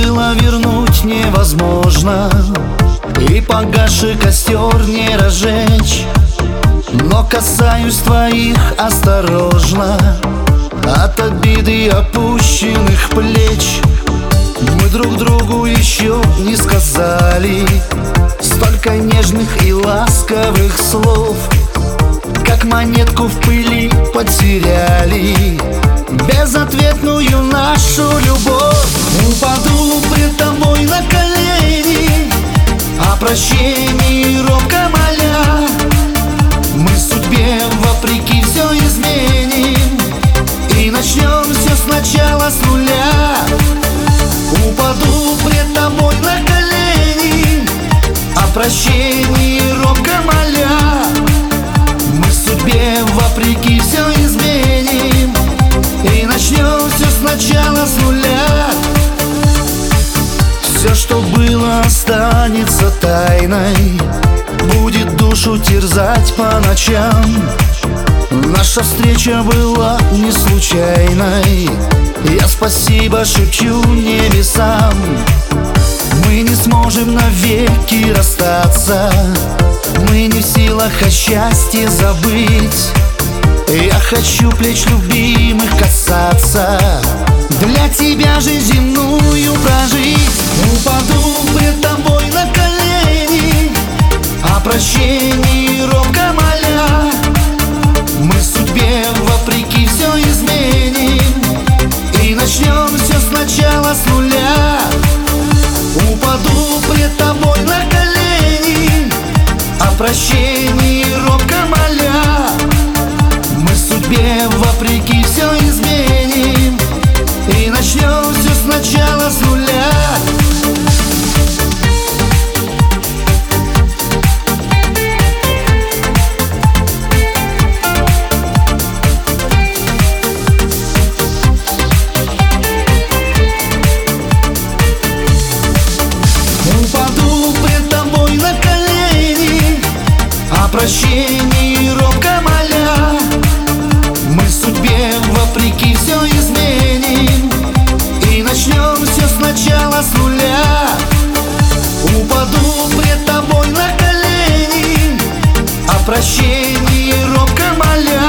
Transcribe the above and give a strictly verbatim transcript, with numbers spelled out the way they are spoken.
было вернуть невозможно, и погасший костер не разжечь. Но касаюсь твоих осторожно, от обиды опущенных плеч. Мы друг другу еще не сказали столько нежных и ласковых слов, как монетку в пыли потеряли безответную нашу любовь. Упаду пред тобой на колени, о прощении робко моля. Мы судьбе вопреки все изменим и начнем все сначала с нуля. Упаду пред тобой на колени, о прощении робко моля. Мы судьбе вопреки все изменим и начнем все сначала с нуля. Все, что было, останется тайной, будет душу терзать по ночам. Наша встреча была не случайной, я спасибо шепчу небесам. Мы не сможем навеки расстаться, мы не в силах о счастье забыть. Я хочу плеч любимых касаться, для тебя же земную прожить. Упаду пред тобой на колени, о прощении робко моля. Мы судьбе вопреки все изменим и начнем все сначала с нуля. Упаду пред тобой на колени, о прощении робко моля. Мы судьбе вопреки все изменим и начнем все сначала с нуля. Упаду пред тобой на колени, о прощении робко моля. Мы судьбе вопреки все изменим и начнем все сначала с нуля. Упаду пред тобой на колени, о прощении робко моля.